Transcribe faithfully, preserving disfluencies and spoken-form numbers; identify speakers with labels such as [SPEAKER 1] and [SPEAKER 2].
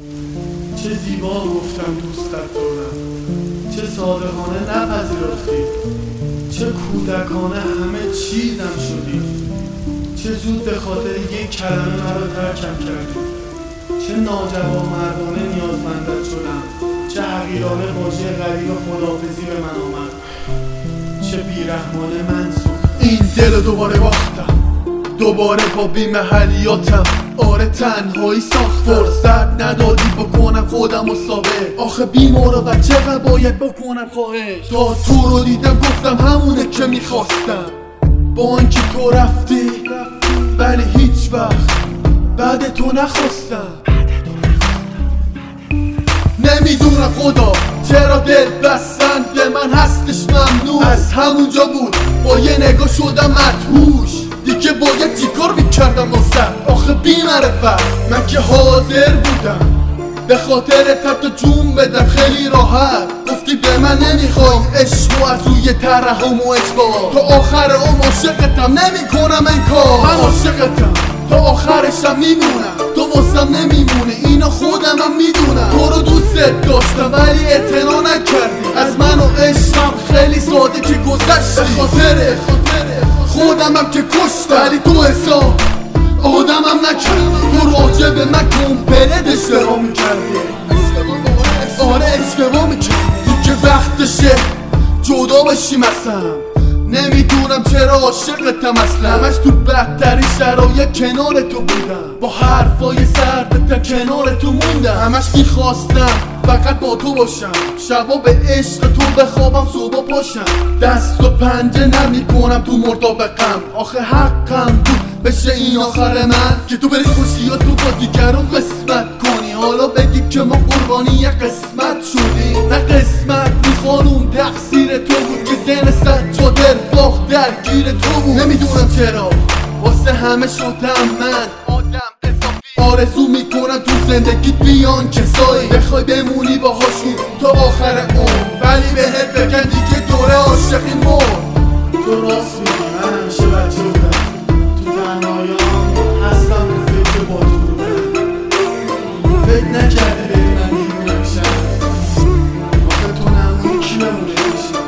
[SPEAKER 1] چه زیبا گفتم دوستت دارم، چه صادقانه نپذیرفتی، چه کودکانه همه چیزم شدی، چه زود به خاطر یک کلمه مرا ترکم کردی، چه ناجوانمردانه نیازمندت شدم، چه حقیرانه واژه غریب خداحافظی به من آمد، چه بیرحمانه منسوخ این دل دوباره باختم، دوباره با بی‌محلیاتم. آره تنهایی ساخت، فرصت ندادی بکنم خودم و ثابت. آخه بیمارا و چقدر باید بکنم خواهش، تا تو رو دیدم گفتم همونه که میخواستم. با اینکه تو رفتی ولی هیچ وقت بعد تو نخواستم. نمیدونم خدا چرا دل بستن به من هستش ممنوع. از همونجا بود با یه نگاه شدم مدهوش، دیگه باید چیکار میکردم واسه. آخه بی معرفت من که حاضر بودم به خاطر تو جون بدم خیلی راحت. گفتی به من نمیخوای عشق و از روی ترحم و اجبار، تا آخر عمر عاشقتم نمیکنم انکار. من عاشقتم تا آخرشم میمونم، تو واسم نمیمونه اینو خودم هم میدونم. تو رو دوستت داشتم ولی اعتنا نکردی از من و عشقم خیلی ساده که گذشتی. به خاطر خودم هم که کشتم ولی تو حساب آدمم نکردی. تو راجع به من کمپلت اشتباه میکردی، آره اشتباه میکردی. تو که وقتشه جدا بشیم اصلا. نمیدونم چرا عاشقتم اصلا، همش تو بدترین شرایط کنار تو بودم، با حرفای سردتم کنار تو موندم. همش میخواستم فقط با تو باشم، شبا به عشق تو بخوابم صبح پاشم. دست و پنجه نمی کنم تو مرتبقم، آخه حقم بود بشه این آخر من که تو بری خوشیات تو با دیگرون قسمت کنی. حالا بگی که ما قربانی یه قسمت شدیم، نه قسمت بی خانوم تقصیر تو بود که ذهن سجاد ارفاق درگیر تو بود. نمیدونم چرا واسه همه شدم من آدم اضافی، آرزو میکنم تو زندگیت بیان کسایی بخوای بمونی باهاشون تا آخر عمر، ولی بهت بگن دیگه دوره عاشقی مرد. تو راست میگی، من همیشه بچه بودم تو تنهاییام هستم تو فکر با تو بودم. فکر نکرده بری من میمونم شد، آخه تو نمونی کی بمونه بشی.